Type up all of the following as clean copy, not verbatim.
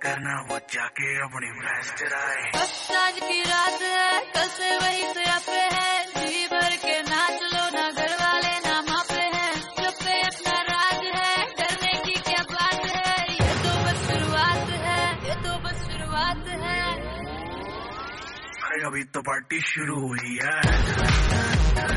करना वो जाके अपनी भैंस चराए। बस आज की रात है, कल से वही से पे है, जी भर के नाच लो ना, घर वाले ना मापे हैं, सब पे अपना राज है, डरने की क्या बात है, ये तो बस शुरुआत है, ये तो बस शुरुआत है। अभी तो पार्टी शुरू हुई है।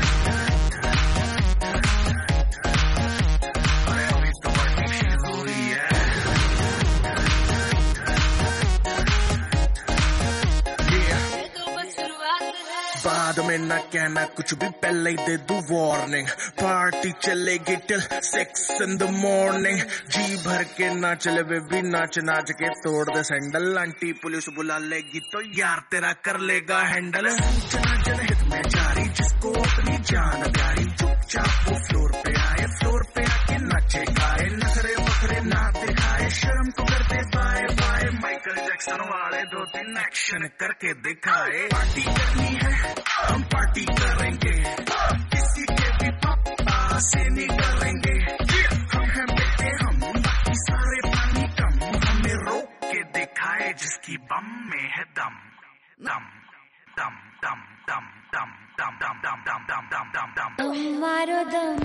बाद में ना कहना कुछ भी, पहले ही दे दूं वार्निंग, पार्टी चलेगी टिल 6 in the morning। जी भर के ना चले बेबी, नाच नाच के तोड़ दे सैंडल, आंटी पुलिस बुला लेगी तो यार तेरा कर लेगा हैंडल। सूचना जनहित में जारी, जिसको अपनी जान प्यारी, चुपचाप वो फ्लोर पे आए, फ्लोर पे आके नाचे गाए, नखरे वखरे ना दिखाए, शर्म को कर दे बाय बाय, माइकल जैक्सन वाले 2-3 एक्शन करके दिखाए। पार्टी करनी है हम पार्टी करेंगे, किसी के भी पापा से नहीं डरेंगे, हम हैं बेटे हम, बाकी सारे पानी कम, हमें रोक के दिखाए जिसकी बम में है दम दम दम दम दम दम दम दम दम दम दम दम दम दम। तुम मारो दम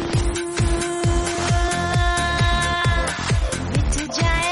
मिट जाए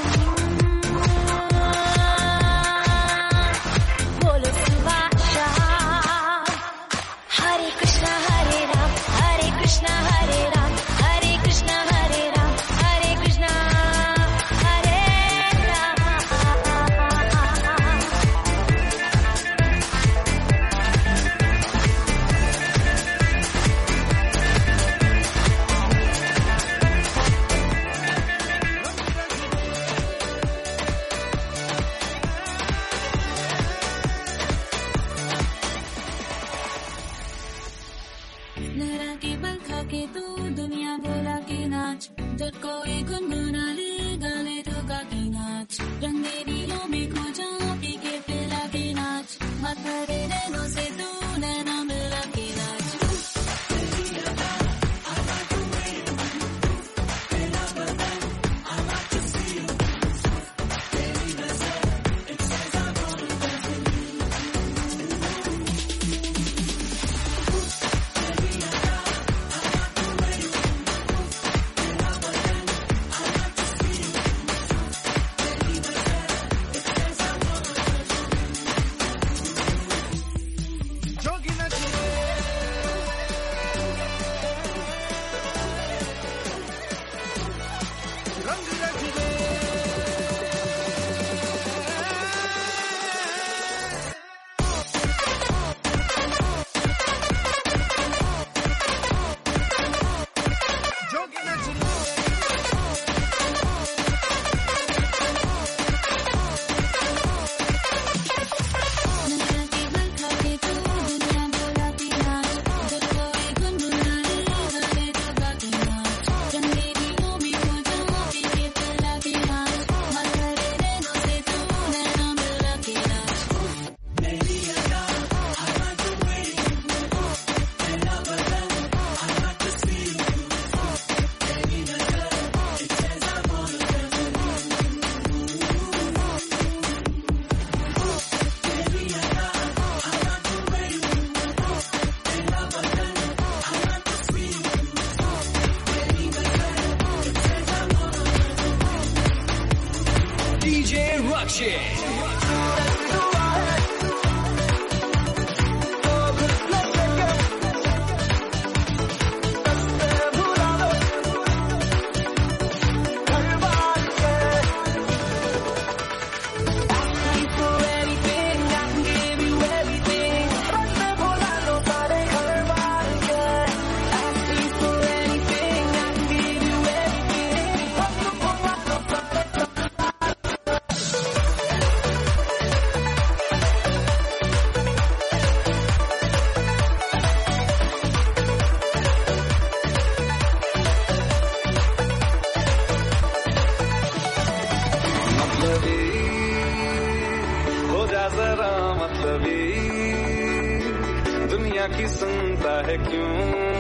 की सुनता है क्यों,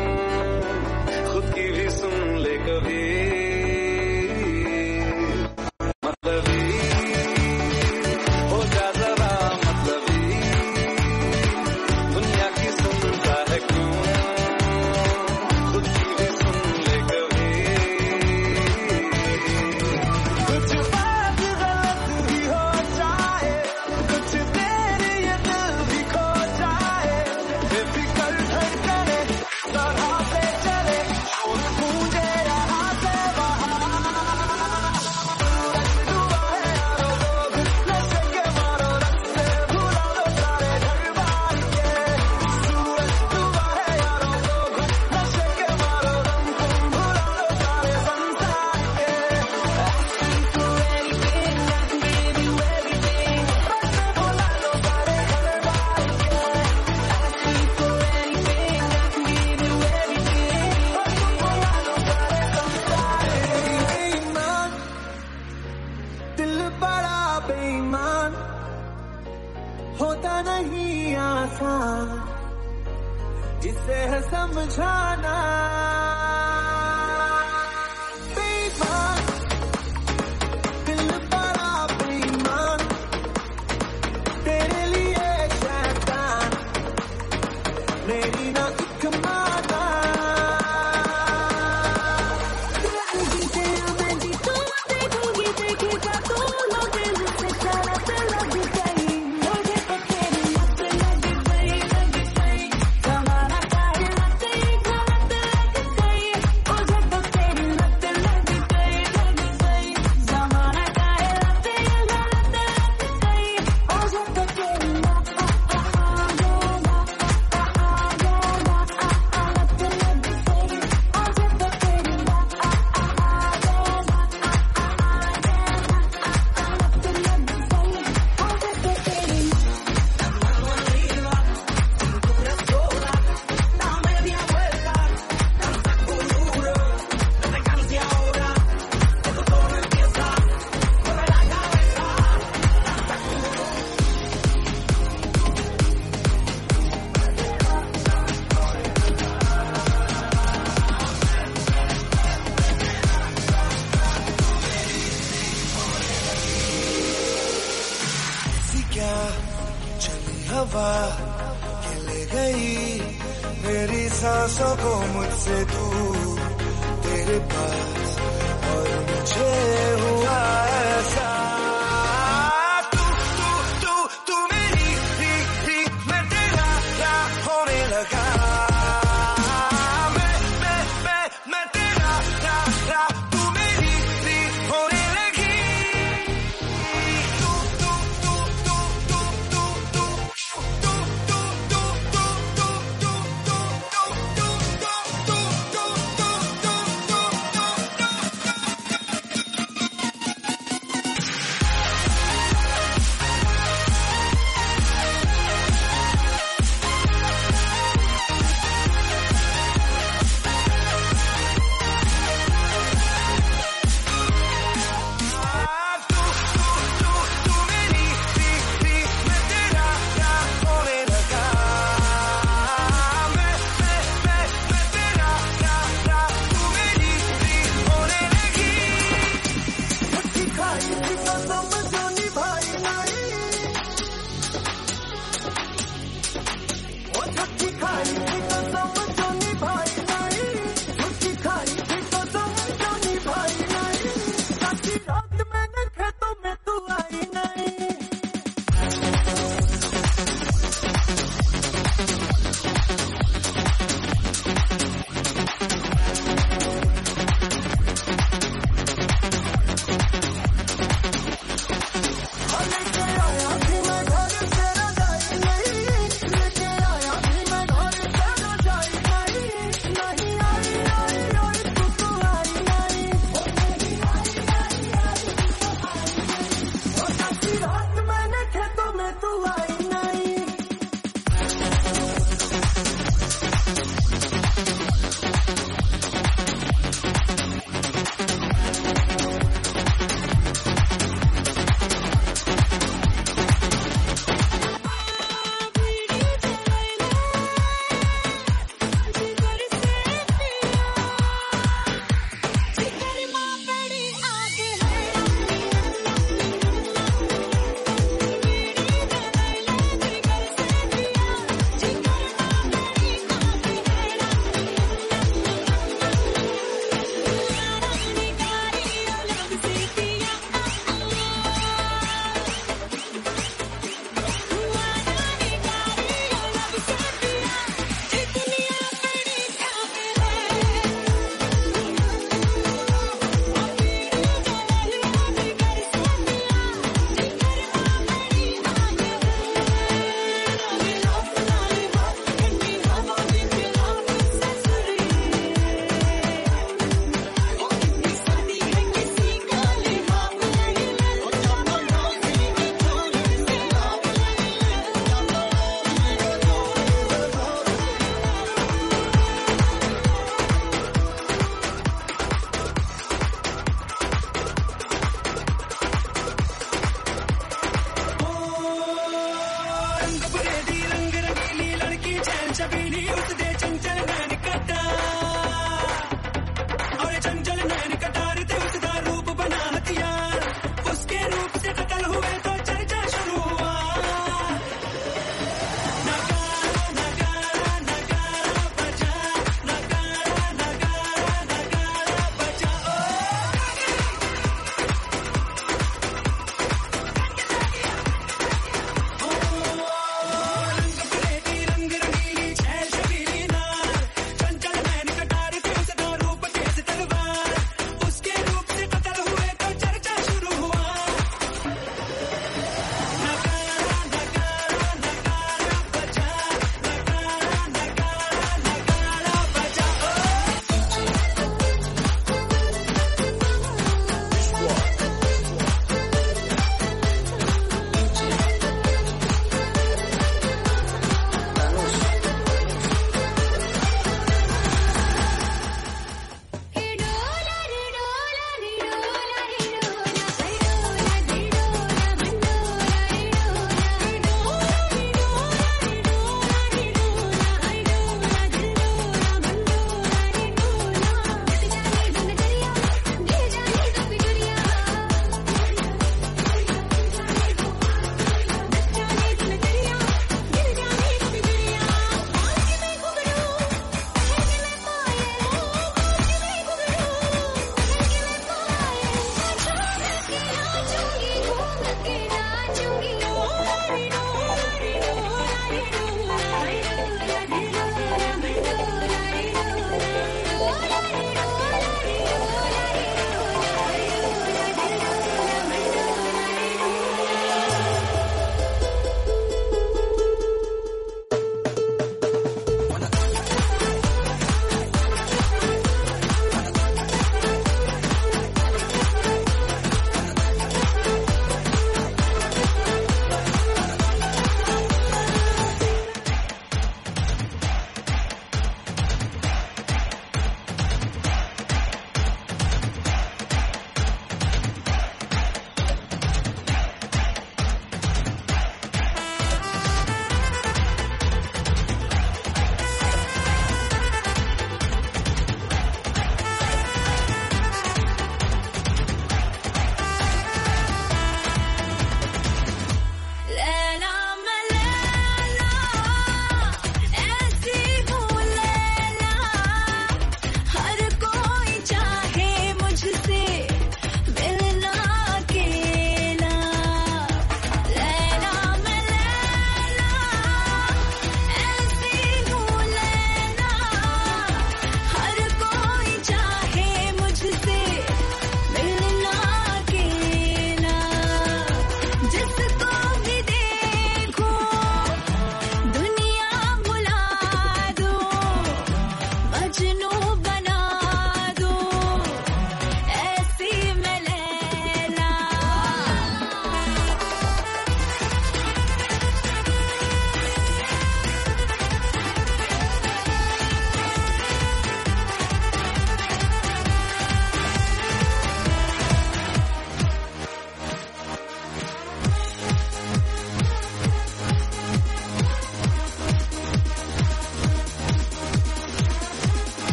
खुद की भी सुन ले कभी। मतलबी आसान जिसे है समझाना बेईमान दिल बड़ा बेईमान तेरे लिए शैतान मेरी ना एक माना चली हवा के ले गई मेरी सांसों को मुझसे दूर तेरे पास